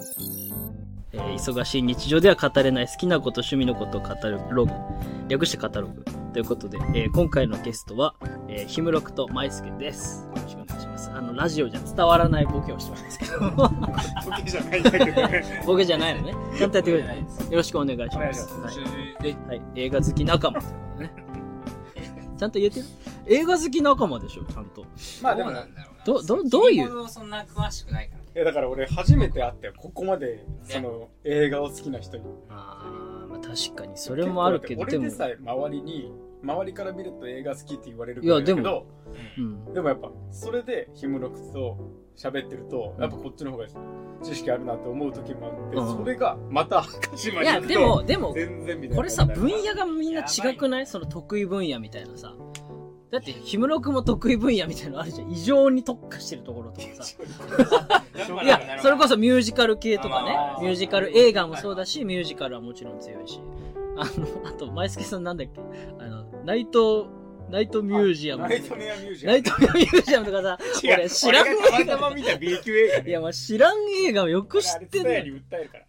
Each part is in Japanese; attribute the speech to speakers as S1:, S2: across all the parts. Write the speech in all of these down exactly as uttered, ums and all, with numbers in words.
S1: えー、忙しい日常では語れない好きなこと趣味のことを語るブログ、略してカタログということで、えー、今回のゲストは、えー、ヒムロクとマイスケです。よろしくお願いします。あのラジオじゃ伝わらないボケをしてるんですけどボ
S2: ケじゃないんだけどね
S1: ボケじゃないのね、ちゃんとやってくれない。よろしくお願いします。はい、はい、映画好き仲間ということねちゃんと言えてる。映画好き仲間でしょ、ちゃんと。
S3: まあでもなんだろうな。
S1: ど、ど、どういう。
S3: そんな詳しくないから。
S2: いやだから俺初めて会ったよ、ここまでその映画を好きな人に。
S1: ああ、まあ確かにそれもあるけど、
S2: 俺でさえ周りに周りから見ると映画好きって言われるからだけど、いやでも、うん、でもやっぱそれでヒムロクと喋ってると、やっぱこっちの方が知識あるなって思う時もあって、うん、それがまた鹿島に行くと、いやでもでも全然みたいな。これさ分野がみんな違くない？その得意分野みたいなさ。だってヒムロクも得意分野みたいなのあるじゃん。異常に特化してるところとかさいやそれこそミュージカル系とかね、ミュージカル映画もそうだし、ミュージカルはもちろん強いし、あのあと前助さんなんだっけ、あのナイトナイトミュージアム。 ナイトメアミュージアム。
S1: ナイトメアミュージアムとかさ、俺知らん映画。
S2: たまたま見た B 級映画、ね。
S1: いや、まあ知らん映画をよく知ってる。
S2: あれ、に訴えるから。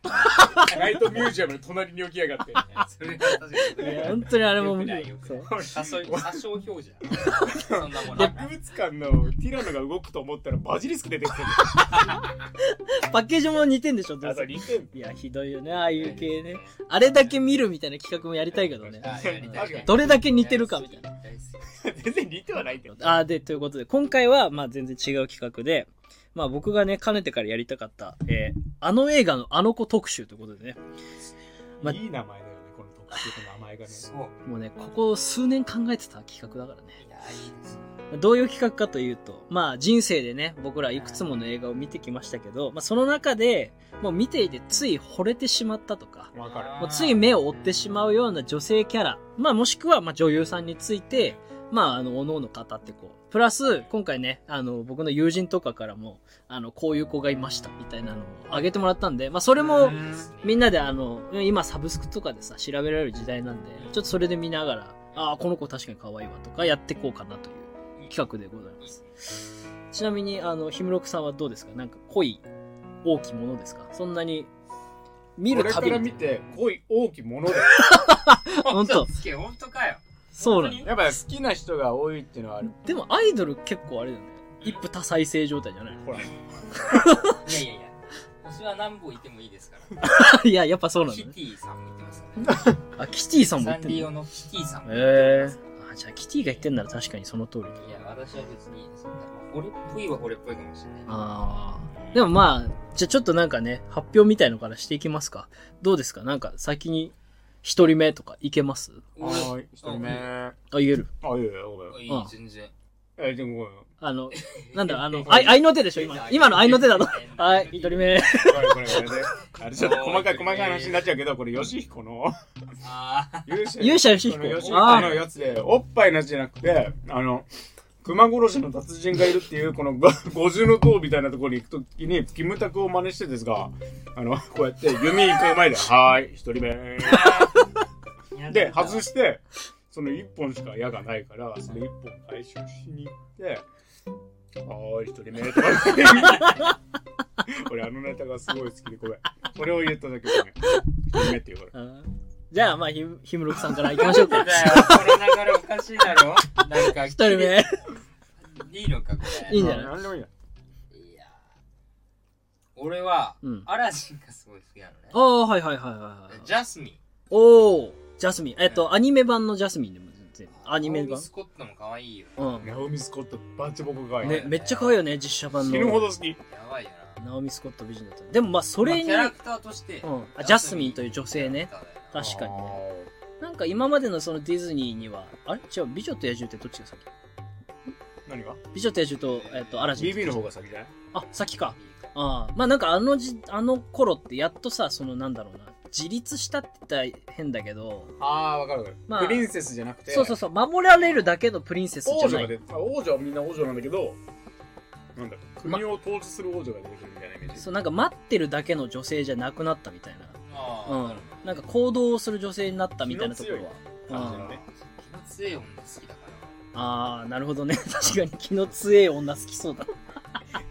S2: ナイトミュージアムの隣に置きやがって。
S3: それは確かに。
S1: いや、本当にあれも
S3: 無理。そう。多少表示だ。そんなもん。
S2: 博物館のティラノが動くと思ったらバジリスク出てきてる。
S1: パッケージも似てんでしょ、どうせ。
S2: 似てん。
S1: いや、ひどいよね、ああいう系ね。あれだけ見るみたいな企画もやりたいけどね。どれだけ似てるかみたいな。
S2: 全然似てはないけど。
S1: あーで、ということで、今回は、まあ全然違う企画で、まあ僕がね、かねてからやりたかった、えー、あの映画のあの子特集ということでね。
S2: まあ、いい名前だよね、この特集の名前がね。
S1: そう。もうね、ここ数年考えてた企画だからね。
S3: いや、いいですね。
S1: どういう企画かというと、まあ人生でね、僕らいくつもの映画を見てきましたけど、まあその中で、もう見ていてつい惚れてしまったとか、
S2: わかる。
S1: もうつい目を追ってしまうような女性キャラ、まあもしくはまあ女優さんについて、まあ、あの、おのおの語ってこう。プラス、今回ね、あの、僕の友人とかからも、あの、こういう子がいました、みたいなのをあげてもらったんで、まあ、それも、みんなであの、今サブスクとかでさ、調べられる時代なんで、ちょっとそれで見ながら、ああ、この子確かに可愛いわとかやっていこうかなという企画でございます。ちなみに、あの、ヒムロクさんはどうですか？なんか、濃い、大きいものですか？そんなに、見るたびに。
S2: これから見て、濃い、大きいものだよ。
S1: ほんと。
S3: ほんとかよ。
S1: そうなの。
S2: やっぱ好きな人が多いっていうのはある。
S1: でもアイドル結構あれだよね。一夫多妻制状態じゃないの？ほら。い
S3: やいやいや。星は何本いてもいいですから。
S1: いや、やっぱそうなのね。
S3: キティさんも言ってますからね。
S1: あ、キティさんも言ってる。
S3: サンリオのキティさんも
S1: 言ってます。えー。あ、じゃあキティが言ってんなら確かにその通り。い
S3: や、私は別にいいです。俺っぽいは俺っぽいかもしれない。
S1: ああ。でもまあ、じゃあちょっとなんかね、発表みたいのからしていきますか。どうですか？なんか先に、一人目とかいけます？
S2: はい、一人目。
S1: あ、言える。
S2: あ、いいよ、ごめん。
S3: いい、全然。
S2: え、でもごめん。
S1: あの、なんだ、あの、あい、あいの手でしょ、今。今のあいの手だの。はい、一人目。こ
S2: れ、これ、これで。あれ、ちょっと細かい、細かい話になっちゃうけど、これ、ヨシヒコの、
S1: 勇者ヨシヒコ。
S2: ヨシヒコのやつで、おっぱいのやつじゃなくて、あの、熊殺しの達人がいるっていう、この五重の塔みたいなところに行くときに、キムタクを真似してですが、あの、こうやって弓行く前で、はーい、一人目。で、外して、その一本しか矢がないから、その一本回収しに行って、はーい、一人目とか言って。俺、あのネタがすごい好きで、ごめん。これを言っただけで、ね、一人目って言うから。
S1: じゃあ、まあ、ひ、ひむろくさんから行きましょうか。
S3: だよ、この流れおかしいだろ？なんか、
S1: 一人目。
S3: いいのか、これ。
S1: いいんじゃない？
S2: 何でもいいや。
S3: いや俺は、うん、アラジンがすごい好きなのね。
S1: ああ、はいはいはいはい。
S3: ジャスミン。
S1: おー、ジャスミン。えっと、うん、アニメ版のジャスミンでも全然。アニメ版。ナオミ
S3: スコットも可愛いよ。
S1: うん。
S2: ナオミスコット、バチボコ可愛い。
S1: ね、めっちゃ可愛いよね、実写版の。
S2: 死ぬほど好き。
S3: やばいよな。
S1: ナオミスコット美人だった。でもまあ、それに。
S3: まあ、キャラクターとして。
S1: うん。あ、ジャスミンという女性ね。確かにね。なんか今までのそのディズニーには、あれ違う、美女と野獣ってどっちが先？
S2: 何が？
S1: 美女と野獣と、えっと、アラジン。
S2: ビービー の方が先じゃない？
S1: あ、先か。ああ。まあなんかあのじ、あの頃ってやっとさ、そのなんだろうな、自立したって言ったら変だけど。
S2: ああ、わかるわかる。まあ、プリンセスじゃなくて。
S1: そうそうそう、守られるだけのプリンセスじゃない。
S2: 王女が出て、王女はみんな王女なんだけど、なんだろう、国を統治する王女が出てくるみたいなイメージ。
S1: そう、なんか待ってるだけの女性じゃなくなったみたいな。
S3: あ
S1: うん。なんか行動をする女性になったみたいなところは。
S2: 感じのね。
S3: 気の強い女好きだから。
S1: ああ、なるほどね。確かに気の強い女好きそうだ。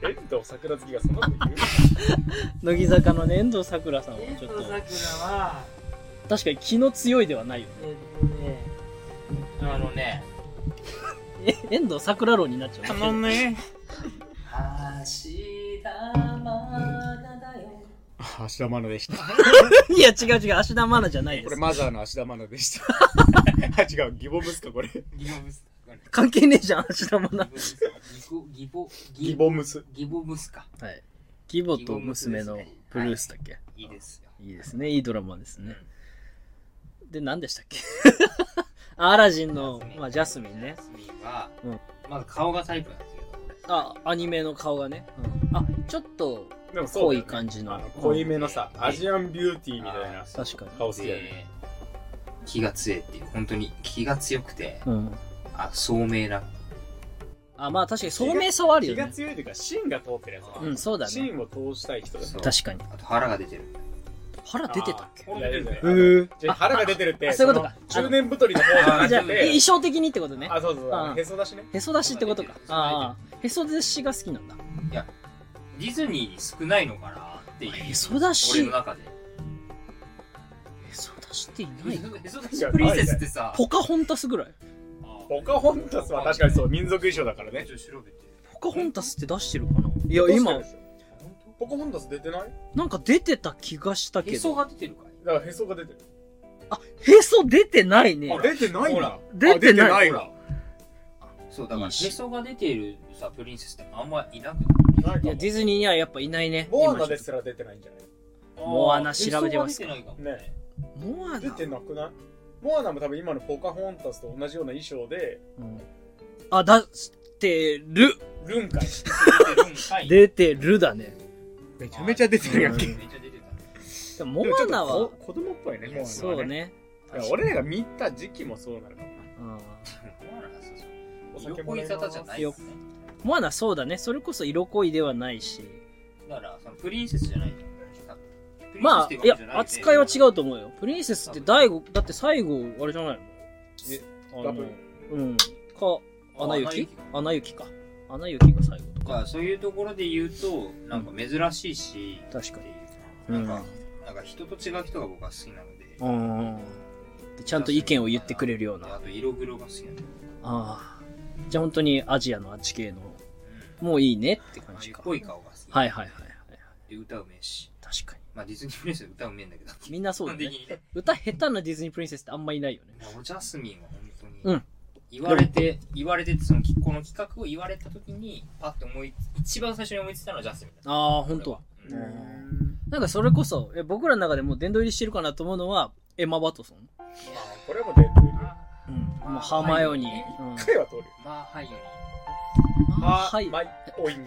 S2: 遠藤桜好きがそんなこと言う
S1: 乃木坂のね、遠藤桜さんはちょっと。
S3: 遠藤桜は、
S1: 確かに気の強いではないよね。
S3: えっとね、あのね、
S1: え、遠藤桜論になっちゃう。
S3: あのね、明日まだだよ。
S2: 芦田愛菜でした。
S1: いや、違う違う、芦田愛菜じゃないです。
S2: これマザーの芦田愛菜でした。あ、違う、義母息子これ。
S3: ギボムス。
S1: 関係ねえじゃん、芦田愛菜。
S3: ギボ、
S2: 義母息。
S3: ギボムスか。
S1: はい。義母と娘のブルースだっけ、
S3: いいですよ。
S1: いいですね。いいドラマですね。で、何でしたっけアラジンの、まあ、ジャスミンね。
S3: ジャスミンは、
S1: うん、
S3: まず顔がタイプなんですけど、
S1: あ、アニメの顔がね。うん、あ、ちょっと、濃い感じの。
S2: 濃いめのさ、アジアンビューティーみたいな
S1: 確かに
S2: 顔好きだよね。
S3: 気が強いっていう、本当に気が強くて、
S1: うん、
S3: あ、聡明な。
S1: あ、まあ確かに聡明さはあるよね。
S2: 気が強いというか、芯が通ってるやつ。
S1: うん、そうだね。
S2: 芯を通したい人だね。
S1: 確かに。
S3: あと腹が出てる。
S1: 腹出てたっけ？
S2: 腹出てる。
S1: へー。
S2: じゃあ腹が出てるって、
S1: そういうことか。
S2: 中年太りの方じゃなくて。
S1: じゃあ、衣装的にってことね。
S2: あ、そうそうそう。へそ出しね。
S1: へそ出しってことか。ああ。へそ出しが好きなんだ。
S3: いや、ディズニーに少ないのかなっていう。
S1: へそ出し
S3: 俺の中で。へ
S1: そ出しっていないか。
S3: へそ出しプリンセスってさ。
S1: ポカホンタスぐらい。
S2: ポカホンタスは確かにそう、民族衣装だからね。
S1: ポカホンタスって出してるかな。いや、今。
S2: ポカホンタス出てない？
S1: なんか出てた気がしたけど。
S3: へそが出てるかい？
S2: だからへそが出てる。
S1: あ、へそ出てないね。
S2: 出てないな。
S1: 出てない
S2: わ。
S3: そう、だからへそが出ているさ、プリンセスってあんまいなくない？
S1: いや、ディズニーにはやっぱいないね。
S2: モアナですら出てないんじゃない？
S1: モアナ調べてますか？
S2: ね。
S1: モアナ
S2: 出てなくない？モアナも多分今のポカホンタスと同じような衣装で。
S1: あ、出してる。
S2: ルンかい。
S1: 出てるだね。
S2: めちゃめちゃ出てるやんけ。
S3: めちゃ出て
S1: た。でもモアナは
S2: 子供っぽいね、モアナはね。
S1: そうね。
S2: 俺らが見た時期もそうなるかもな。
S3: モアナはそうそう。色恋沙汰じゃないよね。
S1: モアナそうだね。それこそ色恋ではないし。
S3: だからそのプリンセスじゃない。
S1: まあ、いや、扱いは違うと思うよ。プリンセスって第五、だって最後、あれじゃないの？え、あの、うん。か、アナ雪？アナ雪か。アナ雪が最後とか。
S3: そういうところで言うと、なんか珍しいし、
S1: 確か
S3: に。なんか、なんか人と違う人が僕は好きなので。
S1: うん。でちゃんと意見を言ってくれるような。
S3: あと色黒が好きなんだよ。
S1: ああ。じゃあ本当にアジアのあっち系の、もういいねって感じか。
S3: 濃い顔が好き。
S1: はいはいはいはい。
S3: で、歌うめえし。
S1: 確かに。
S3: まあディズニープリンセス歌うめえんだけど。
S1: みんなそうだね。歌下手なディズニープリンセスってあんまいないよね。
S3: ジャスミンは本当に。
S1: うん。
S3: 言われて、言われて、その、この企画を言われたときに、パッと思い、一番最初に思いついたのはジャスミンだ。
S1: ああ、ほんと。なんかそれこそ、え僕らの中でもう殿堂入りしてるかなと思うのは、エマ・ワトソン。
S2: まあ、これも殿堂入り。
S1: うん。もうハーマイオニー。
S2: 一回は通るよ。
S3: まあ、はいよね。
S1: まあ、はい。
S2: マイ、おいん。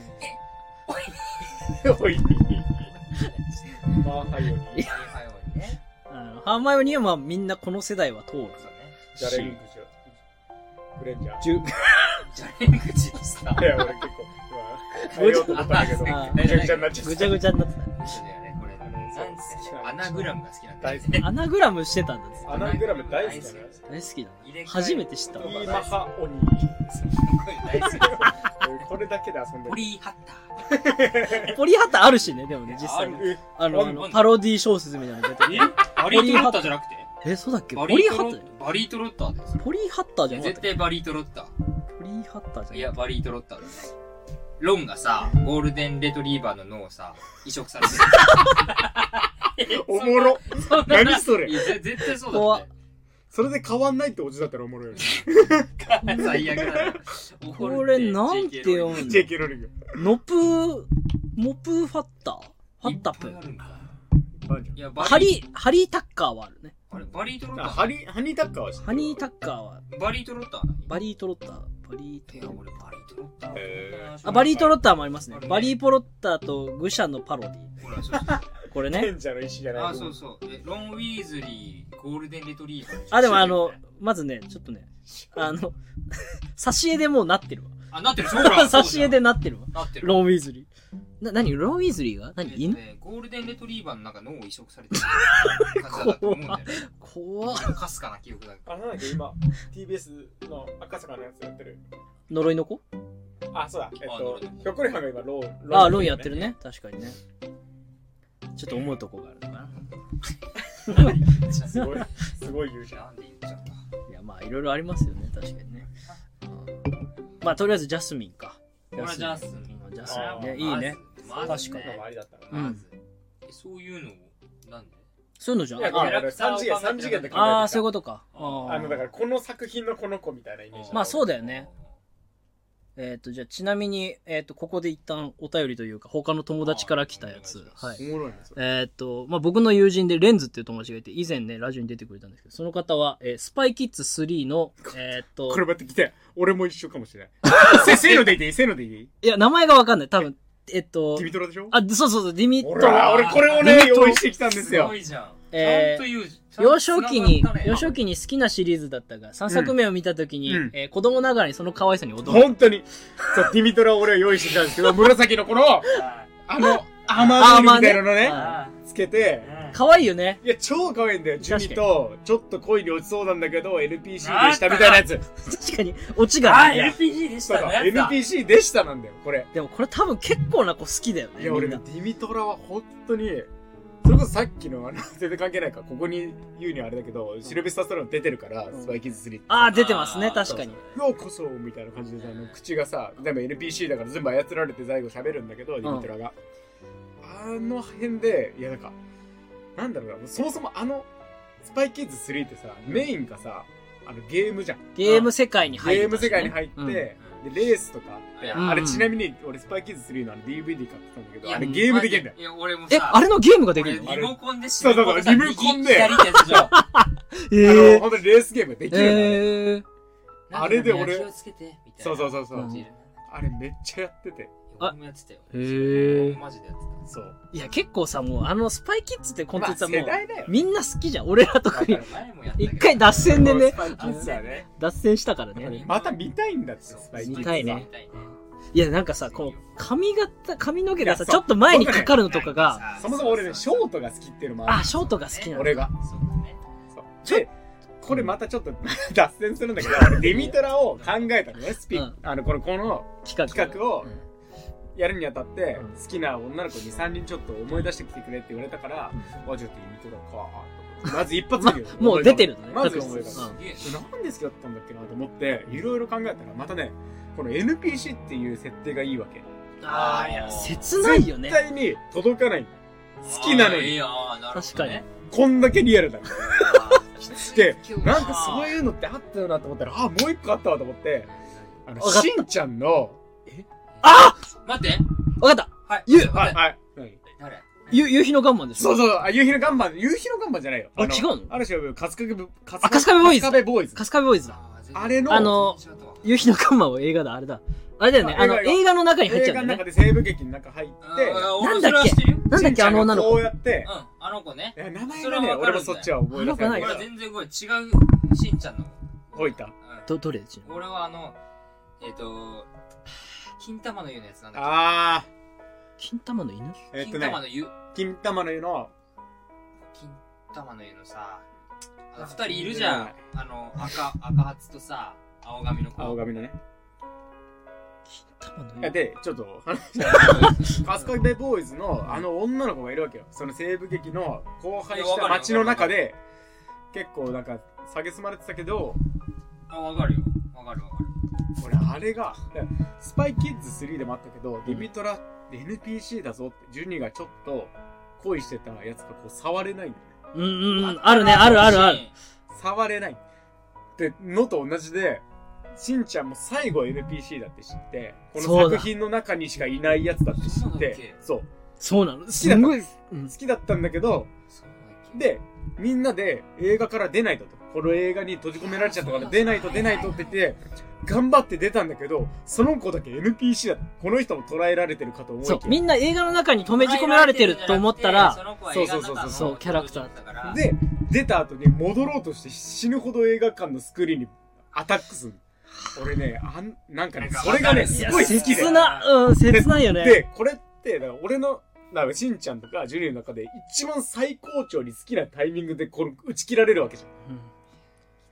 S2: おいん。まあ、はいよに。
S1: ハーマイオニーはまあみんなこの世代は通る。
S2: ジャレングジョ。グレンジャー。
S1: ジュ、
S3: ジャレングジのさ。
S2: いや、俺結構、今、変えようと思ったんだけど、ぐちゃぐちゃになっちゃった。
S1: ぐちゃぐちゃになってた。
S3: アナグラムが好きなんだ。
S2: 大好き。
S1: アナグラムしてたんだ。
S2: アナグラム大好きだね。
S1: 大好きだ。初めて知ったわ。
S2: イーマハオニ
S3: 大好き。
S2: これだけで遊んでる。
S3: ポリーハッタ
S1: ー。ポリーハッターあるしね、でもね、実際に。あの、パロディー小説みたいなの出てる。
S3: バリートロッターじゃなくて？
S1: え、そうだっけ？
S3: ポリーハッター。バリートロッターです。
S1: ポリーハッターじゃなくて。
S3: 絶対バリートロッター。
S1: ポリーハッターじゃなくて。
S3: いや、バリートロッターだね。ロンがさ、ゴールデンレトリーバーの脳をさ、移植されてる。
S2: おもろ。何それ。
S3: いや、絶対そうだって。
S2: それで変わんないってオチだったらおもろいよね。
S3: 最悪だな。
S1: これなんて読むの？
S2: ジェイケー ローリング。
S1: ノプー、モプーファッターファッタプ。
S3: いや、
S1: ハリー、ハリータッカーはあるね。
S3: あれ、バリートロッター。
S2: ハリー、ハニータッカーは知ってる。
S1: ハニータッカーは。
S3: バリートロッター
S1: バリートロッター。バリートロッター。
S3: 俺、バリートロッター。
S1: あ、バリートロッターもありますね。バリーポロッターとグシャのパロディ。
S3: ほら、そうそう。
S1: これね。
S2: 賢者の石じゃない。
S3: あ、そうそう。え、ロン・ウィーズリー、ゴールデンレトリーバー。
S1: あ、でもあの、まずね、ちょっとね、あの、挿絵でもうなってるわ。
S3: あ、なってる、そうだ。
S1: 挿絵でなってるわ。
S3: なってる。
S1: ロン・ウィーズリー。な、なにロン・ウィーズリーが何犬？
S3: ゴールデンレトリーバーの中脳を移植されてる感じだと思うんだよね。
S1: 怖っ。
S3: かすかな記憶だけど。
S2: あ、なんだっけ、今、ティービーエス の赤坂のやつやってる。
S1: 呪いの子？
S2: あ、そうだ。えっと、ひょっこりはんが今、ローン。
S1: ああ、ローンやってるね。確かにね。ちょっと思うとこがあるのかな。
S2: すごい、すごい言うじゃん。
S3: なんで言っちゃった。
S1: いや、まあ、いろいろありますよね。確かにね。まあ、とりあえずジャスミンか。
S3: これはジャスミン。
S1: ジャスミンね。いいね。
S3: 確
S1: か
S2: に。ありだった
S1: な。うん。
S3: そういうのを、なんで
S1: そういうのじゃん。
S2: いや、これ三次元、三次元で考えてた。
S1: ああ、そういうことか。
S2: あの、だからこの作品のこの子みたいなイメージ。
S1: まあそうだよね。えっと、じゃあちなみに、えっと、ここで一旦お便りというか、他の友達から来たやつ。はい。
S2: おもろいです。
S1: えっと、まあ僕の友人でレンズっていう友達がいて、以前ね、ラジオに出てくれたんですけど、その方は、えー、スパイキッズスリーの、えっと。
S2: これ待ってきて。俺も一緒かもしれない。せーのでいいせーのでいい
S1: いや、名前がわかんない。多分、えっと。
S2: ディミトラでしょ？
S1: あ、そうそうそう、ディミト
S2: ラ。俺、これをね、用意してきたんですよ。
S3: すごいじゃん。
S1: えー、幼少期に、幼少期に好きなシリーズだったが、さんさくめを見たときに、うん、えー、子供ながらにその可愛さに驚く。
S2: 本当に。そう、ディミトラを俺は用意してきたんですけど、紫のこの、あの、アーマードみたいなのね、つけて、
S1: 可愛いよね。
S2: いや、超可愛いんだよ。ジュニと、ちょっと恋に落ちそうなんだけど、エヌピーシー でしたみたいなやつ。
S1: 確かに、落ちが。
S3: あ、エヌピーシー でしたね。
S2: エヌピーシー でしたなんだよ、これ。
S1: でもこれ多分結構な子好きだよね。
S2: いや、俺ね、ディミトラは本当に、それこそさっきの、あの、全然関係ないから、ここに言うにはあれだけど、シルベスターストローン出てるから、スパイキッズスリーって。
S1: ああ、出てますね、確かに。
S2: ようこそみたいな感じでさ、あの、口がさ、全部 エヌピーシー だから全部操られて最後喋るんだけど、ディミトラが。あの辺で、いや、なんか、なんだろうな、そもそもあの、スパイキッズスリーってさ、メインがさ、あの、ゲームじゃん。
S1: ゲーム世界に入って、
S2: ゲーム世界に入って、で、レースとか、あれちなみに、俺スパイキッズスリーのあの ディーブイディー買ってたんだけど、あれゲームできるんだよ。
S3: いや、俺も
S1: さ、え、あれのゲームができるの？
S3: リモコンで
S2: そうそうそう、リモコンで。
S3: 左ってやつじゃん。
S2: あの、ほんとにレースゲームができるんだ
S1: よ。
S2: あれで俺、
S3: そう
S2: そうそうそう。あれめっちゃやってて。
S3: 俺もやってたよ。
S1: へー。
S3: マジでやってた。
S2: そう。
S1: いや、結構さ、もう、あの、スパイキッズってコンテンツはもう、
S2: まあ、世代だよ
S1: みんな好きじゃん。俺ら特に。一回脱線でね、
S2: スパイキッズはね、
S1: 脱線したからね。
S2: また見たいんだって、スパイキッズ。
S1: 見たいね。いや、なんかさ、この、髪型、髪の毛がさ、ちょっと前にかかるのとかが。
S2: そもそも俺ね、ショートが好きっていうのもある。
S1: あ、ショートが好きなの。
S2: 俺が。そう。で、これまたちょっと脱線するんだけど、デミトラを考えたのね、スピン。あの、この、この企画を、やるにあたって、好きな女の子にさんにんちょっと思い出してきてくれって言われたから、あ、ちょっとデミトラかまず一発目で
S1: もう出てるのね。
S2: まず思い出した。なんで好きだったんだっけなと思って、いろいろ考えたら、またね、この エヌピーシー っていう設定がいいわけ。
S1: ああ、いや、切ないよね。
S2: 絶対に届かない。好きなのに。
S1: 確かに。
S2: こんだけリアルだ。で、なんかそういうのってあったよなと思ったら、あ、もう一個あったわと思って、あの、しんちゃんの、
S1: えあ
S3: 待って。
S1: わかった。
S3: はい。
S1: ゆ、
S2: はい、はい。
S3: 誰
S1: ゆ、夕日のガンマンでしょ？
S2: そうそう、あ、夕日のガンマン、夕日のガンマンじゃないよ。
S1: あ、違うの？
S2: ある種、カスカベ、カ
S1: スカベボーイズ。
S2: カスカベボーイズ。
S1: カスカベボーイズだ。
S2: あれの、
S1: あの、夕日のガンマンは映画だ、あれだ。あれだよね、あの、映画の中に入っちゃうんだよね。
S2: 映画の中で西部劇の中入って、
S1: なんだっけなんだっけあの女の子。
S2: こうやって、
S3: うん、あの子ね。
S2: いや、名前がね、俺もそっちは覚え出せない。
S3: 俺は全然これ違うしんちゃんの。
S2: どいた
S1: ど、どれ
S3: 俺はあの、えっと、金玉の湯のやつなんだっけ
S2: あー。
S1: 金玉の犬
S3: 金玉の湯。
S2: 金玉の湯の、
S3: 金玉の湯のさ、あの、二人いるじゃん。あの、赤、赤髪とさ、青髪の子。
S2: 青髪のね。
S1: 金玉の湯
S2: で、ちょっと話したカスカベボーイズのあの女の子がいるわけよ。その西部劇の荒廃した街の中で、結構なんか、蔑まれてたけど、
S3: あ、わかるよ。わかるわかる。
S2: 俺、あれが、スパイキッズスリーでもあったけど、ディミトラ エヌピーシー だぞって、ジュニがちょっと恋してたやつがこう触れないんだよね。
S1: うんうんうん。あるね、あるあるある。
S2: 触れない。ってのと同じで、しんちゃんも最後 エヌピーシー だって知って、この作品の中にしかいないやつだって知って、そう。
S1: そうなの？
S2: 好きだった。好きだったんだけど、で、みんなで映画から出ないと。この映画に閉じ込められちゃったから出ないと出ないとって言って、頑張って出たんだけど、その子だけ エヌピーシー だった。この人も捉えられてるかと思いきや。
S1: そう。みんな映画の中に止め込められてると思ったら、
S2: そうそうそうそう。
S1: そう、キャラクターだったから。
S2: で、出た後に戻ろうとして死ぬほど映画館のスクリーンにアタックする。俺ね、あん、なんかね、それがね、すごい好きで。
S1: 切な、うん、切ないよね。
S2: で、これって、だから俺の、だからしんちゃんとかジュリーの中で一番最高潮に好きなタイミングでこれ打ち切られるわけじゃん。うん、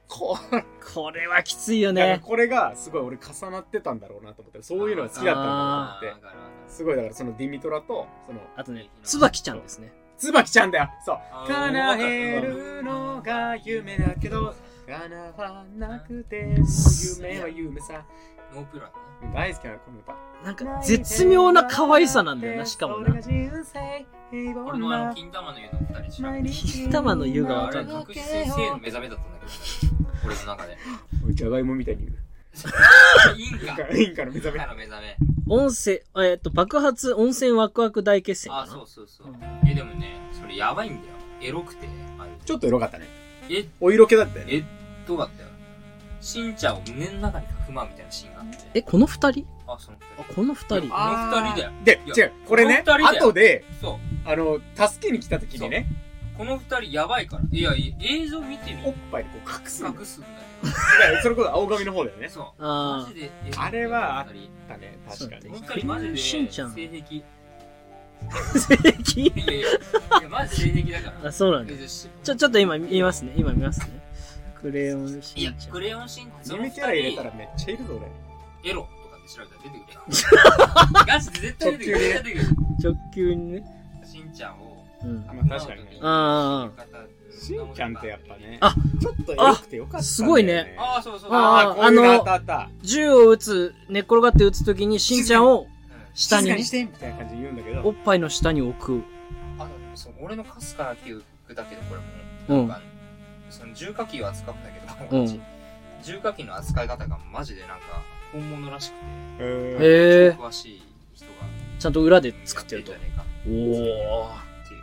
S2: こ
S1: これはきついよね。
S2: これがすごい俺重なってたんだろうなと思って、そういうのが好きだったんだなと思って、すごいだからそのディミトラとその
S1: あとね、椿ちゃんですね。
S2: 椿ちゃんだよ。そう。叶えるのが夢だけど叶わなくても夢は夢さ。
S3: ノープラ
S2: 大好きなこの歌。
S1: なんか絶妙な可愛さなんだよな、しかもな。
S3: 俺もあの金玉の湯の二人知らん。
S1: 金玉の湯がわかんない。
S3: 確実に性の目覚めだったんだけど、俺の中で。
S2: じゃがいもみたいに言う。
S3: インカ。
S2: インカの目覚め。
S3: インカの目覚め。
S1: 温泉、えっと、爆発温泉ワクワク大決戦かな。
S3: あ、そうそうそう。え、でもね、それやばいんだよ。エロくて。
S2: ちょっとエロかったね。
S3: え
S2: お色気だったよね。
S3: え、どうだったよ。しんちゃんを胸の中にかくまうみたいなシーンがあって。
S1: え、この二人
S3: あ、その二人。
S1: あ、この二人。
S3: この二人だよ。
S2: で、違う、これね、後で、
S3: そう。
S2: あの、助けに来た時にね。
S3: この二人やばいから。いや、映像見てみ。
S2: おっぱいでこう隠す。
S3: 隠すんだよ。
S2: いや、それこそ青髪の方だよね。
S3: そう。
S1: あ
S3: マジで。
S2: あれはあったね、確かに。
S3: この二人マジで。
S1: しんちゃん。
S3: 性癖。
S1: 性癖い
S3: やいや、いや、マジ性癖だから。
S1: あ、そうなんだ。ちょ、ちょっと今見ますね。今見ますね。クレヨンしんちゃん。
S3: いや、クレヨンしんちゃん。
S2: アニメキャラ入れたらめっちゃいるぞ、
S3: 俺。エロとかって調べたら出てくるよ。ガチで絶対出てくる。出てくる。
S1: 直球にね。
S3: しんちゃんを。
S1: うん。
S2: まあ確かにね。
S1: ああ。
S2: しんちゃんってやっぱね。
S1: あ、
S2: ちょっとエロくてよかった。
S1: すごいね。
S3: ああ、そうそう。
S2: ああ、あの、
S1: 銃を撃つ、寝っ転がって撃つときにしんちゃんを下に。
S2: 静かにしてみたいな感じで言うんだけど。
S1: おっぱいの下に置く。
S3: あ、そう、俺のかすかな記憶だけど、これも。
S1: うん。
S3: その重火器を扱うんだけど、
S1: うん、
S3: 重火器の扱い方がマジでなんか本物らしくて、
S1: へ
S3: ー、詳しい人が
S1: ちゃんと裏で作ってると。おお。
S3: っていうのを見た気が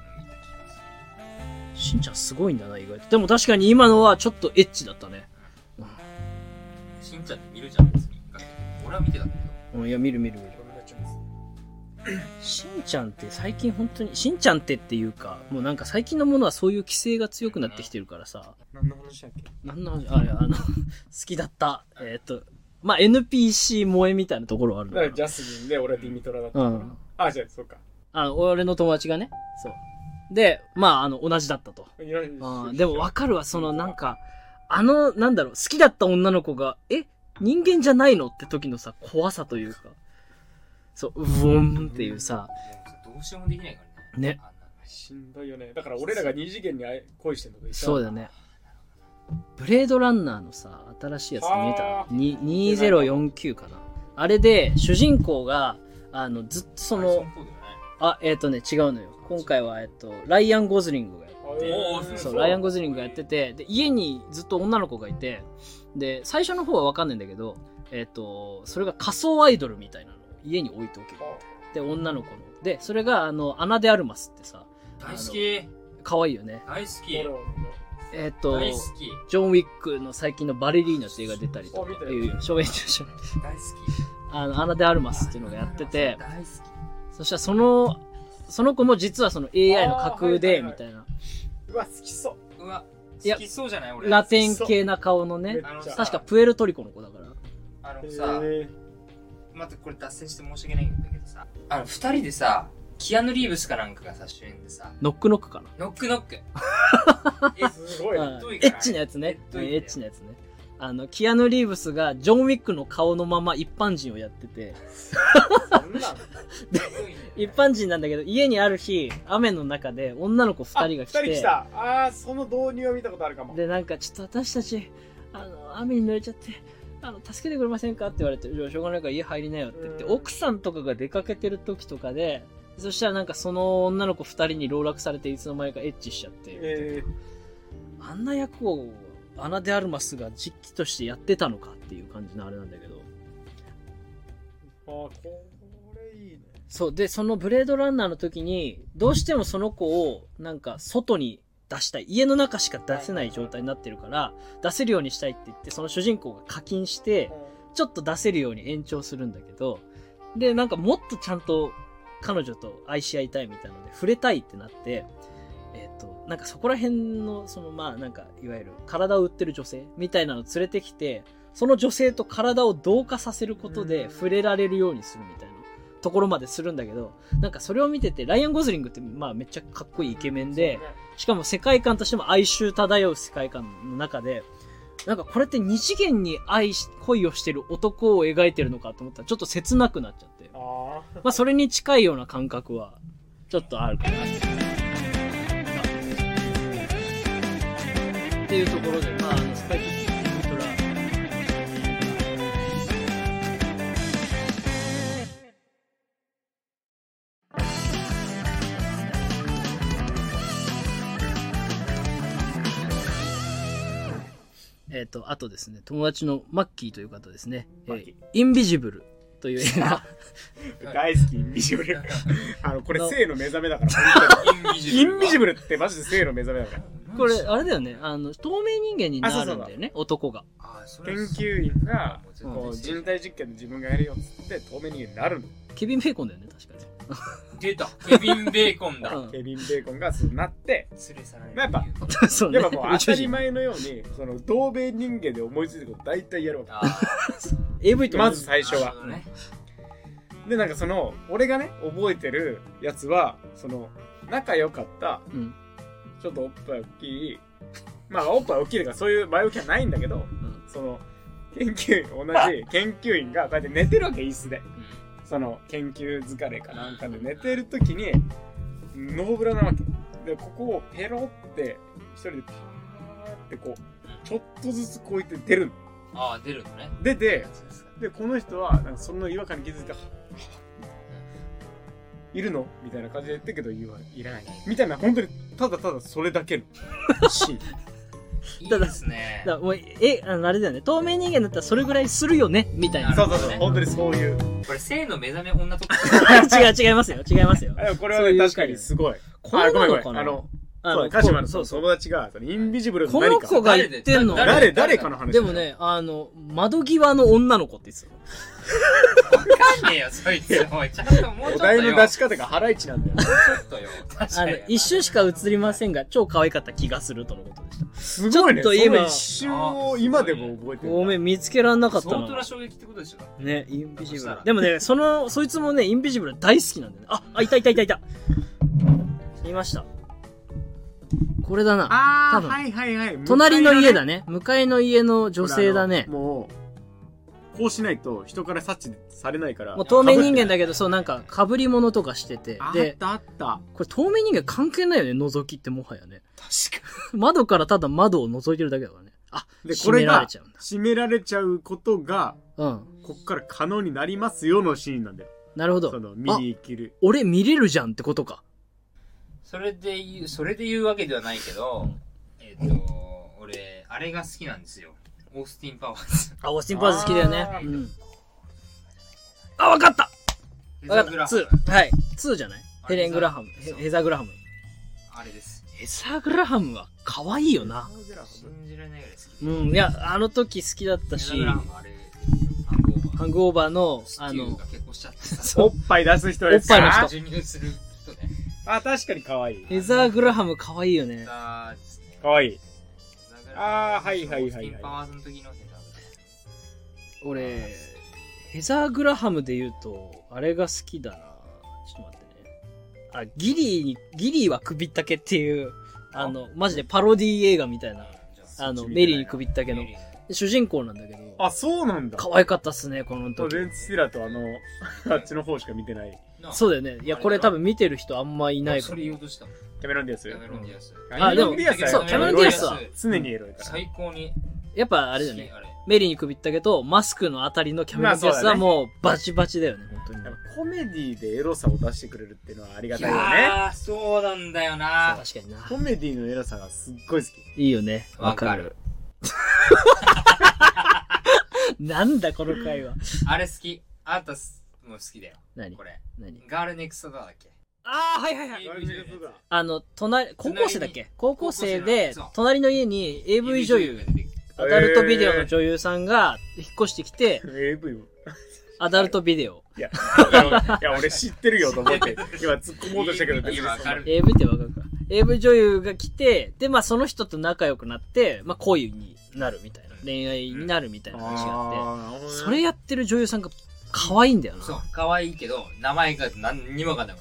S1: する。しんちゃんすごいんだな意外と。でも確かに今のはちょっとエッチだったね。
S3: うん、しんちゃんって見るじゃん別に。俺は見てたんだけど。
S1: うん、いや見る見る見る。しんちゃんって最近本当に、しんちゃんってっていうか、もうなんか最近のものはそういう規制が強くなってきてるからさ。
S2: 何の話だっけ？
S1: 何の話？あれ、あの、好きだった。えっと、まあ、エヌピーシー 萌えみたいなところはあるの
S2: だからジャスミンで俺はディミトラだったから。うん。あ、じゃあ、そうか。
S1: あ、俺の友達がね。そう。で、まあ、あの、同じだったと。あでもわかるわ、そのなんか、あの、なんだろう、好きだった女の子が、え、人間じゃないのって時のさ、怖さというか。そう、うおんっていうさ。
S3: どうしようもできないから
S1: ね。ね。
S2: しんどいよね。だから俺らが二次元に恋してるのと一緒。
S1: そうだね。ブレードランナーのさ、新しいやつ見た？ににせんよんじゅうきゅうかな。あれで、主人公が、あの、ずっとその、あ、えっとね、違うのよ。今回は、えっと、ライアン・ゴズリングがやってて、そう、ライアン・ゴズリングがやってて、で、家にずっと女の子がいて、で、最初の方はわかんないんだけど、えっと、それが仮想アイドルみたいなのを家に置いておける。で、女の子の。で、それが、あの、アナ・デ・アルマスってさ、
S3: 大好き。
S1: かわいいよね。
S3: 大好き。
S1: えっと、
S3: 大好き。
S1: ジョン・ウィックの最近のバレリーナって映画出たりとか、
S3: 小
S1: 演中者。
S3: 大好き。
S1: あの、アナ・デ・アルマスっていうのがやってて、
S3: 大好き。
S1: そしたらその、その子も実はその エーアイ の架空で、みたいな。
S2: うわ、好きそう。
S3: うわ、好きそうじゃない俺。
S1: ラテン系な顔のね。確かプエルトリコの子だから。
S3: あのさ、待って、これ脱線して申し訳ないんだけどさ、あの、二人でさ、キアヌ・リーブスかなんかがさ、主演でさ、
S1: ノックノックかな。
S3: ノックノック。
S2: え、すごい。エ
S1: ッチなやつね。エッチなやつね。あの、キアヌ・リーブスがジョン・ウィックの顔のまま一般人をやってて。
S2: そんなの
S1: 一般人なんだけど、家にある日、雨の中で女の子二人が来て。
S2: 二人来た。あー、その導入は見たことあるかも。
S1: で、なんか、ちょっと私たち、あの、雨に濡れちゃって、あの、助けてくれませんかって言われて、しょうがないから家入りなよって言って、奥さんとかが出かけてる時とかで、そしたらなんかその女の子二人に籠絡されていつの間にかエッチしちゃって、えー、あんな役をアナ・デ・アルマスが実機としてやってたのかっていう感じのあれなんだけど。
S2: あ、これいいね。
S1: そう。で、そのブレードランナーの時に、どうしてもその子をなんか外に出したい。家の中しか出せない状態になってるから、出せるようにしたいって言って、その主人公が課金して、ちょっと出せるように延長するんだけど、で、なんかもっとちゃんと彼女と愛し合いたいみたいなので、触れたいってなって、えっと、なんかそこら辺の、そのまあなんか、いわゆる体を売ってる女性みたいなのを連れてきて、その女性と体を同化させることで触れられるようにするみたいなところまでするんだけど、なんかそれを見てて、ライアン・ゴズリングってまあめっちゃかっこいいイケメンで、しかも世界観としても哀愁漂う世界観の中で、 なんかこれって二次元に愛し、恋をしてる男を描いてるのかと思ったらちょっと切なくなっちゃって。
S2: あ
S1: まあそれに近いような感覚は、ちょっとあるかな。っていうところで、まあ、あの、スパイキッズウルトラ、えっと、あとですね、友達のマッキーという方ですね、えー、インビジブルという映画。
S2: 大好き、インビジブル。あの、これ性の目覚めだから。インビジブルってマジで性の目覚めだから。
S1: これ、あれだよね。あの、透明人間になるんだよね、男が。
S2: 研究員が、こう、人体実験で自分がやるよっつって、透明人間になるの。
S1: ケビン・ベーコンだよね、確かに。
S3: 出たケビン・ベーコンだ。
S2: ケビン・ベーコンがそうなって、
S3: 連れ去られる。
S2: やっぱ、そうね。やっぱもう当たり前のように、その、同米人間で思いついたこと大体やるわけ。
S1: エーブイ と
S2: まず最初は。で、なんかその、俺がね、覚えてるやつは、その、仲良かった、ちょっとおっぱい大きい、まあおっぱい大きいとかそういう前置きはないんだけど、うん、その研究員同じ研究員がこうやって寝てるわけ、椅子で、うん、その研究疲れかなんかで寝てる時にノーブラなわけで、ここをペロって一人でパーってこうちょっとずつこうやって出るの。
S3: ああ、出るのね。
S2: 出て、でこの人はなんかその違和感に気づいて、いるのみたいな感じで言ってるけど、言わいらないみたいな、本当にただただそれだけのシーン。
S3: いいですね。
S1: だからもうえあのあれだよね、透明人間だったらそれぐらいするよねみたいな。
S2: そうそうそう、本当にそういう。
S3: これ性の目覚め女とか
S1: 違う、違いますよ、違いますよ。
S2: これはね、確かにすごい。
S1: これなのかな。
S2: あのそう、鹿島のそう友達がインビジブルの
S1: 何か。この子が言ってんの。
S2: 誰誰かの話。
S1: でもね、あの窓際の女の子って言ってた。
S3: わかんねえよ、そいつ。おい、ちゃんともうちょっとよ。
S2: お題の出し方がハライチなんだよ。
S3: もうちょっとよ。
S1: あの、一瞬しか映りませんが、超可愛かった気がするとのことでした。
S2: すごいね。ちょっと今、一瞬を今でも覚えてる。
S1: ごめん、見つけらんなかったな。
S3: 相当な衝撃ってことでしょ。
S1: ね、インビジブル。でもね、その、そいつもね、インビジブル大好きなんだよね。あ、あ、いたいたいたいた。いました。これだな。
S2: あー、はいはいはい。
S1: 隣の家だね。向かいの家の女性だね。
S2: もう、こうしないと人から察知されないから。
S1: もう透明人間だけど、そうなんか被り物とかしてて。
S2: で、あったあった。
S1: これ透明人間関係ないよね、覗きってもはやね。
S2: 確か
S1: に。窓からただ窓を覗いてるだけだからね。あ、
S2: で、これが閉められちゃうことが、うん。こっから可能になりますよのシーンなんだよ。
S1: なるほど。
S2: その、見に生きる。
S1: 俺見れるじゃんってことか。
S3: それで言う、それで言うわけではないけど、えっと、俺、あれが好きなんですよ。オースティン・パワーズ。
S1: あ、オースティン・パワーズ好きだよね。うん。あ、わかったわかった。ツー。はい。ツーじゃないヘレン・グラハム。ヘザー・グラハム。
S3: あれです。
S1: ヘザー・グラハムは可愛いよな。
S3: 信じられないぐらい好き。
S1: うん。いや、あの時好きだったし。
S3: ヘザー・グラハムあれ、
S1: ハングオーバーの、
S3: あの、結婚しちゃって
S2: おっぱい出す人ですか？
S1: おっぱいの人。
S3: 授乳する人ね。
S2: あ、確かに可愛い。
S1: ヘザー・グラハム可愛いよね。
S2: 可愛い。あー、はいはいはいはい。
S1: 俺、ヘザー・グラハムで言うと、あれが好きだな。ちょっと待ってね。あ、ギリーに、ギリーは首ったけっていう、あの、マジでパロディ映画みたいな、あの、メリーに首ったけの、主人公なんだけど。
S2: あ、そうなんだ。
S1: 可愛かったっすね、この時。
S2: ベンツ・スティラーとあの、あっちの方しか見てない。
S1: そうだよね。いや、これ多分見てる人あんまいないから。
S3: それ言おうとしたもん。
S2: キャメロン・ディアス。
S3: キャメロン・ディアス。
S1: あ、でも、そう、キャメロン・ディアスは。
S2: 常にエロいから。
S3: 最高に。
S1: やっぱあれだよね。メリーに首ったけど、マスクのあたりのキャメロン・ディアスはもうバチバチだよね、本当に。
S2: コメディでエロさを出してくれるっていうのはありがたいよね。
S3: ああ、そうなんだよな。
S1: 確かにな。
S2: コメディのエロさがすっごい好き。
S1: いいよね。
S3: わかる。
S1: なんだこの会話。
S3: あれ好き。あんたも好きだよ。
S1: 何
S3: これ。
S1: 何
S3: ガールネクストドアだっけ？
S1: ああ、はいはいはい。あの、隣、高校生だっけ？高校生で、隣の家に エーブイ 女優、アダルトビデオの女優さんが引っ越してきて、
S2: エーブイ
S1: アダルトビデオ。
S2: いや、いや俺知ってるよと思って、今突っ込もうとしたけど、別に
S3: わかる。
S1: エーブイ ってわかるか。エーブイ 女優が来て、で、まあその人と仲良くなって、まあ恋になるみたいな。恋愛になるみたいな話があって、それやってる女優さんが可愛いんだよな。
S3: そう、可愛いけど、名前が何にもわかんなくない。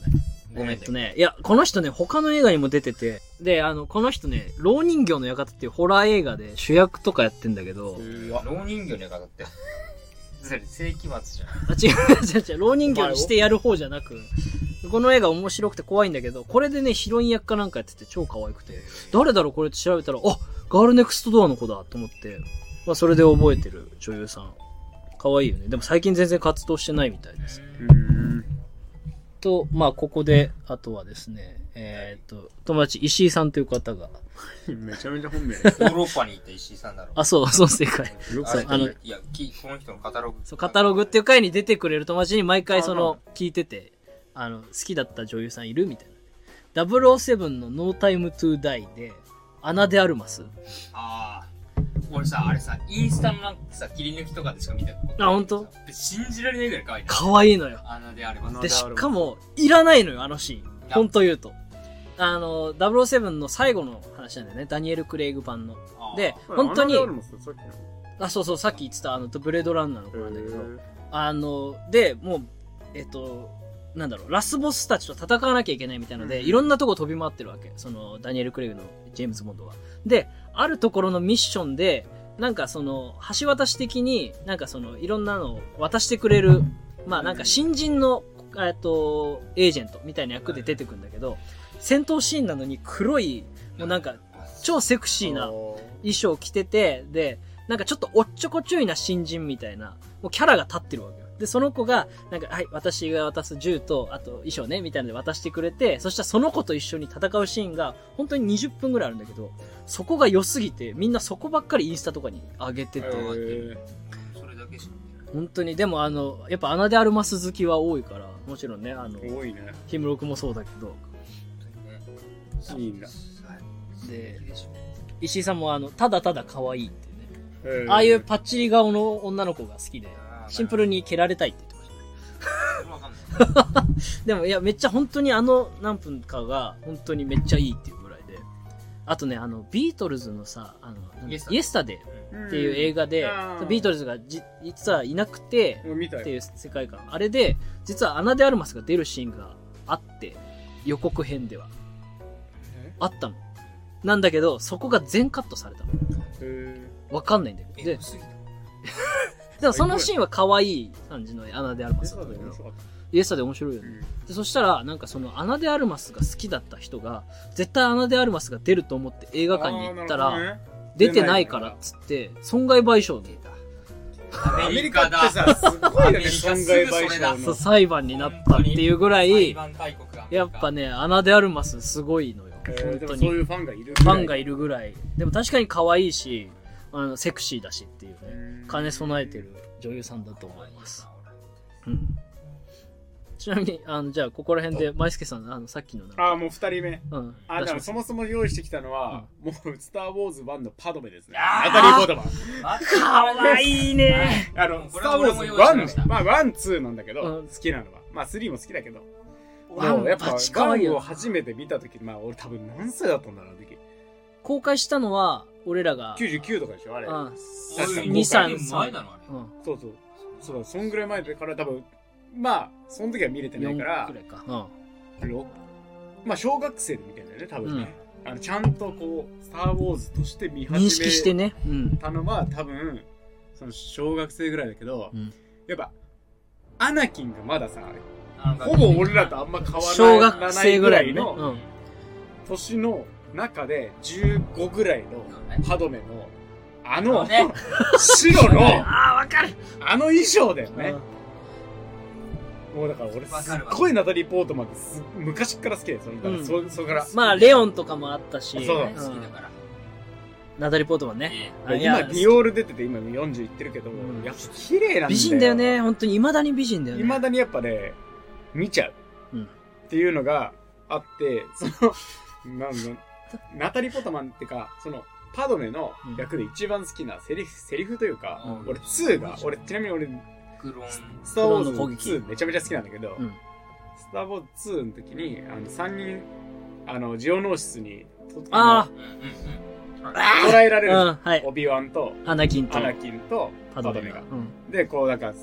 S3: ごめん
S1: えっとね、いや、この人ね、他の映画にも出てて、で、あの、この人ね、老人形の館っていうホラー映画で主役とかやってんだけど、
S3: 老人形の館って。それ世紀末じゃん。
S1: あ、違う違う違う、老人形にしてやる方じゃなく、この映画面白くて怖いんだけど、これでね、ヒロイン役かなんかやってて超可愛くて、誰だろうこれって調べたら、あ、ガールネクストドアの子だと思って、まあそれで覚えてる女優さん。可愛いよね。でも最近全然活動してないみたいです。うんと、まあここで、あとはですね、えー、っと、友達石井さんという方が。
S2: めちゃめちゃ本名。
S3: ヨーロッパに行った石井さんだろう。
S1: あ、そう、そう正解。
S3: そう、あの、いや、この人のカタログ。
S1: そう、カタログっていう回に出てくれる友達に毎回その、聞いてて、あの、好きだった女優さんいるみたいな。ダブルオーセブンの No Time to Die で、アナ・デ・アルマス。あ
S3: あ。俺さ、あれさ、インスタのなんかさ、切り抜きとかでしか見たこと
S1: ない。あ、ほんと？
S3: 信じられないぐらい可愛い。
S1: 可愛いのよ。
S3: アナ・デ・アルマス。
S1: で、しかも、いらないのよ、あのシーン。ほんと言うと。あの、ダブルオーセブンの最後の話なんだよね。ダニエル・クレイグ版の。で、本当に、あ、そうそう、さっき言ってた、あの、ブレードランナーの子なんだけど、あの、で、もう、えっと、なんだろう、ラスボスたちと戦わなきゃいけないみたいなので、うん、いろんなとこ飛び回ってるわけ。その、ダニエル・クレイグのジェームズ・ボンドは。で、あるところのミッションで、なんかその、橋渡し的に、なんかその、いろんなのを渡してくれる、まあなんか新人の、えっと、エージェントみたいな役で出てくるんだけど、戦闘シーンなのに黒い、もうなんか、超セクシーな衣装を着てて、で、なんかちょっとおっちょこちょいな新人みたいな、もうキャラが立ってるわけよ。で、その子が、なんか、はい、私が渡す銃と、あと衣装ね、みたいなので渡してくれて、そしたらその子と一緒に戦うシーンが、本当ににじゅっぷんぐらいあるんだけど、そこが良すぎて、みんなそこばっかりインスタとかに上げてて、
S3: それだけ知ってる。
S1: 本当に、でもあの、やっぱアナ・デ・アルマス好きは多いから、もちろんね、あの、
S2: 多いね。
S1: ヒムロクもそうだけど、
S2: いいんだ。
S1: で、石井さんもあの、ただただ可愛いってね、ああいうパッチリ顔の女の子が好きで、シンプルに蹴られたいって言ってましたね。でもいや、めっちゃ本当にあの何分かが本当にめっちゃいいっていうぐらいで。あとね、あの、ビートルズのさ、あの、イエスタデーっていう映画で、うん、ビートルズがじ実はいなくてっていう世界観。あれで、実はアナ・デ・アルマスが出るシーンがあって、予告編では。あったの。なんだけど、そこが全カットされたの。わかんないんだけど。ででもそのシーンは可愛い感じのアナ・デ・アルマスだったけど、イエスタで面白いよね、うん、で。そしたら、なんかそのアナ・デ・アルマスが好きだった人が、絶対アナ・デ・アルマスが出ると思って映画館に行ったら、ね、出てないからっつって、損害賠償で。
S2: アメリカってさ、すごいよね、損害賠償の。
S1: 裁判になったっていうぐらい、やっぱね、アナ・デ・アルマスすごいのよ。
S2: 本当に。そういうファンがいるぐらい。
S1: ファンがいるぐらい。でも確かに可愛いし、あの、セクシーだしっていうね、兼ね備えてる女優さんだと思います。うん。ちなみに、あの、じゃあ、ここら辺で、マイスケさん、あの、さっきの
S2: ああ、もう二人目。うん。あ、だからそもそも用意してきたのは、うん、もう、スター・ウォーズワンのパドメですね。ナタリー・ポートマン。
S1: かわいいね。
S2: あの、スター・ウォーズワン、まあ、ワン、ツーなんだけど、うん、好きなのは。まあ、スリーも好きだけど。ワン、やっぱ、ワンを初めて見たとき、まあ、俺多分何歳だったんだろう、あの時。
S1: 公開したのは、俺らが。
S2: きゅうじゅうきゅうとかでしょあれ。うん。
S1: 確かに。に、さん、
S3: 前なのあれ。
S2: うん。そうそう。そうだ、そんぐらい前だから多分、まあ、その時は見れてないから、
S1: くらいか。うん。
S2: まあ、小学生で見てんだよね、多分ね。うん、あの、ちゃんとこう、スター・ウォーズとして見始め
S1: 認識してね。うん。
S2: たのは多分、その小学生ぐらいだけど、うん、やっぱ、アナキンがまださ、ほぼ俺らとあんま変わらない。
S1: 小学生ぐらいの、ね、うん、
S2: 年の中でじゅうごぐらいの歯止めの、あの、
S3: ね、
S2: 白の、
S1: ああ、わかる。
S2: あの衣装だよね。うん、もうだから俺すっごいナタリー・ポートマンってす昔から好きだよ。その、うん、そ、そこから。
S1: まあ、レオンとかもあったし。
S2: そうだ。
S1: 好きだから。ナタリー・ポートマンね。
S2: 今、ディオール出てて今よんじゅういってるけど、うん、やっぱ綺麗なんだよ。
S1: 美人だよね。本当に未だに美人だよね。
S2: 未だにやっぱね、見ちゃう。うん。っていうのがあって、その、なんだ、ナタリー・ポートマンってか、その、パドメの役で一番好きなセリフ、セリフというか、うん、俺ツーが、俺、ちなみに俺、スター・ウォーズツーめちゃめちゃ好きなんだけど、うん、スター・ウォーズツーの時に、あの、さんにん、あの、ジオノーシスに、
S1: あ
S2: あ捉えられる、うんはい、オビワンと、
S1: アナキンと、
S2: アナキンとパドメが。うん、で、こう、なんか、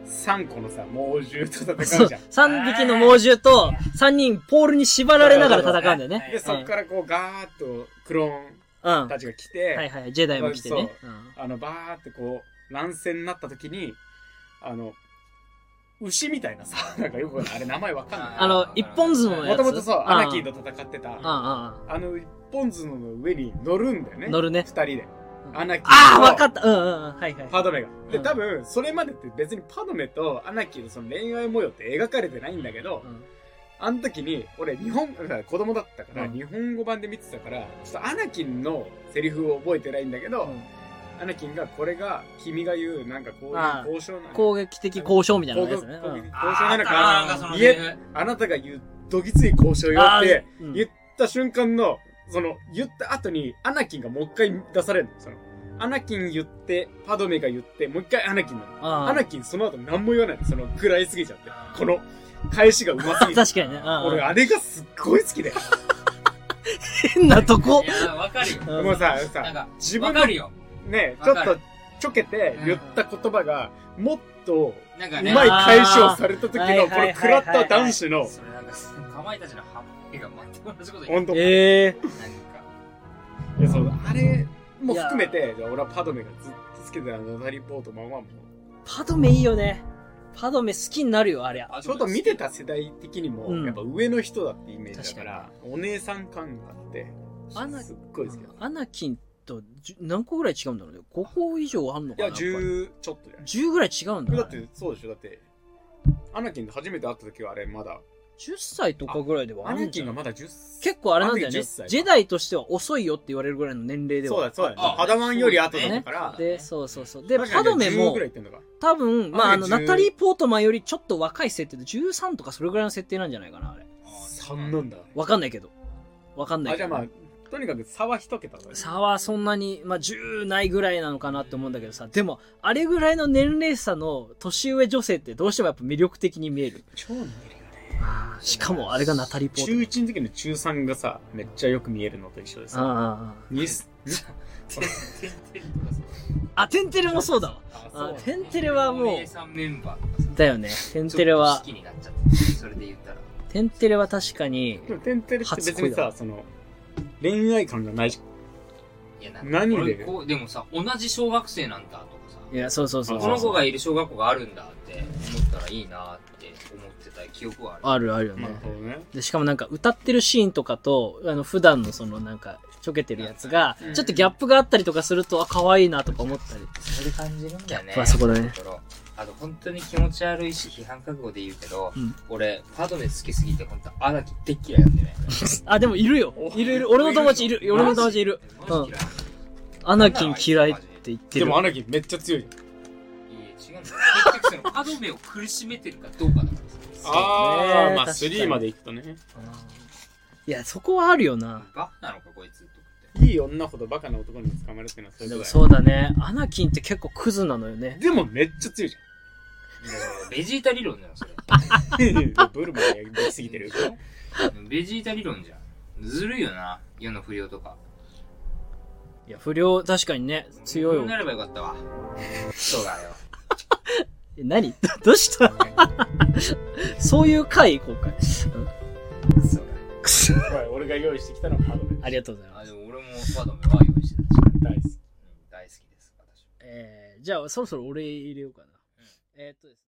S2: さんこのさ、猛獣と戦
S1: そうう
S2: じゃん。
S1: さんびきの猛獣とさんにんポールに縛られながら戦うんだよね。
S2: で、そっからこうガーッとクロー
S1: うん。
S2: ンたちが来て、
S1: はいはい、ジェダイも来てね。
S2: あの、バーってこう、乱戦になった時に、あの、牛みたいなさ、なんかよくわかんないあれ名前わかんない。
S1: あの、一本角のやつ。
S2: もともとそう、アナキンと戦ってた、
S1: ああ、
S2: あの一本角の上に乗るんだよね。
S1: 乗るね。
S2: 二人で。アナキン
S1: ああ、わかった。うんうんうん。はいはい。
S2: パドメが。で、
S1: うん
S2: 多分、それまでって別にパドメとアナキンのその恋愛模様って描かれてないんだけど、
S1: うん
S2: あの時に、俺、日本、だから子供だったから、
S1: うん
S2: 日本語版で見てたから、ちょっとアナキンのセリフを覚えてないんだけど、アナキンが、これが、君が言う、なんかこういう
S1: ああ
S2: 交渉なの。
S1: 攻撃的交渉みたいなやつね。
S2: 攻撃
S1: うん
S2: 交渉なの
S3: あーなんかそ
S2: か、
S3: の
S2: いえ、あなたが言う、どぎつい交渉よって
S1: あーうん
S2: 言った瞬間の、その、言った後に、アナキンがもう一回出されるの。その、アナキン言って、パドメが言って、もう一回アナキンなの。
S1: あ
S2: アナキンその後何も言わないの。その、食らいすぎちゃって。この、返しがうますぎて。
S1: 確かにね。うんうん
S2: 俺、あれがすっごい好きだよ。
S1: 変なとこ
S3: い。や、わかるよ。
S1: うん
S2: もうさ、
S3: なん
S2: さ、
S3: か、
S2: 自分の
S3: わかるよ。
S2: ね、ちょっと
S3: わかる
S2: ちょけて言った言葉が、もっと、
S3: なんかね、
S2: うまい返しをされた時
S1: あー
S2: の、この食らった男子の、
S3: それなんか、かまいたちのハッピーが全く同じこと言
S2: ほんと、い
S1: ええ。
S3: う。なんか、
S2: や、そう、あれも含めて、じゃあ俺はパドメがずっと好きで、あの、ナタリーポートマンはもう、
S1: パドメいいよね。パドメ好きになるよ、ありゃ。
S2: ちょっと見てた世代的にも、
S1: うん
S2: やっぱ上の人だってイメージだから、
S1: 確
S2: お姉さん感があって、
S1: アナ
S2: すっごい好きだ。
S1: アナキンとじゅ何個ぐらい違うんだろうね。ごこ以上あんの
S2: いや、
S1: かな。やっぱり
S2: じゅうちょっとじゃない
S1: じゅうぐらい違うんだ。
S2: だって、そうでしょだって、アナキンで初めて会った時はあれまだ、
S1: じゅっさいとかぐらいではあ
S2: ア
S1: るんじゃない
S2: ナキンがまだじゅっさい。
S1: 結構あれなんだよ
S2: あの時
S1: ね。
S2: じゅっさい
S1: ジェダイとしては遅いよって言われるぐらいの年齢では。
S2: そうだ、そうだ。
S3: あ
S2: パダワンより後だった
S1: ね
S2: から、
S1: で、そうそうそう。で、
S2: 確かに
S1: パドメ
S2: じゅう
S1: も
S2: ぐらい言ってんのか。
S1: 多分、まあ、あの、
S2: じゅう
S1: ナタリー・ポートマンよりちょっと若い設定でじゅうさんとかそれぐらいの設定なんじゃないかな、あれ。
S2: さんなんだ。
S1: わかんないけど。わかんない
S2: あ、じ
S1: けど。
S2: ゃあまあ、とにかく差は一桁だね。
S1: 差はそんなに、まあ、じゅうないぐらいなのかなって思うんだけどさ、でも、あれぐらいの年齢差の年上女性ってどうしてもやっぱ魅力的に見える。
S2: 超見えるよね。
S1: しかもあれがナタリー・ポートマン。
S2: 中いちの時の中さんがさ、めっちゃよく見えるのと一緒です。
S1: ああああ
S2: にす、
S1: あ、テンテレもそうだわ。
S2: あ
S1: あテンテレはもう
S3: お姉、さんメンバーとかさ
S1: だよね。テンテレは
S3: ちょっと好、きになっちゃって、それで言ったら。
S1: テンテレは確かに、
S2: でも、テンテレって別に
S1: 初恋だ
S2: さ、その、恋愛感がないじ
S3: いや、なんか
S2: 何で
S3: 俺こうでもさ、同じ小学生なんだとかさ、
S1: いや、そうそうそうそう。
S3: この子がいる小学校があるんだって思ったらいいなって思ってた記憶はある。
S1: あるあるよ
S2: ゃん。なる
S1: ね。
S2: ほどね。
S1: で、しかもなんか歌ってるシーンとかと、あの、普段のそのなんか、ちょけてるやつが、
S2: うん
S1: ちょっとギャップがあったりとかすると、あ、可愛いなとか思ったり。
S3: それ感じるんだよね。
S1: あそこだね
S3: ところあと本当に気持ち悪いし批判覚悟で言うけど、
S1: うん
S3: 俺、パドメ好きすぎて本当アナキでっ嫌いなんだよね。
S1: あ、でもいるよ。いるいる。俺の友達いる。俺の友達いる。うん
S3: マジ嫌い。
S1: アナキン嫌いって言ってる。
S2: でも、アナキンめっちゃ強いじゃん。
S3: いや違うんだよ。結局そのパドメを苦しめてるかどうかだからさ。
S2: あー、まあ、
S1: ね確かに
S2: スリーまで行くとね。
S1: いや、そこはあるよな。
S3: バカなのかこいつとかって。
S2: いい女ほどバカな男に捕まるっていうのはそういうことだよ。
S1: でもそうだね。アナキンって結構クズなのよね。
S2: でもめっちゃ強いじ
S3: ベジータ理論だよ、それ。
S2: ゃん。ブルマができすぎてる。
S3: ベジータ理論じゃん。ずるいよな、世の不良とか。
S1: いや、不良、確かにね、強いよ
S3: 不良に。なればよかったわ。そうだよ。
S1: え何どうしたそういう回今回。
S3: そう
S1: くそ
S2: おい俺が用意してきたのはパドメ。
S1: ありがとうござい
S3: だ。あ、
S1: ます。
S3: でも俺もパドメは用意してたし。
S2: 大好き。
S3: うん大好きです、私。
S1: えー、じゃあそろそろ俺入れようかな。えーっとですね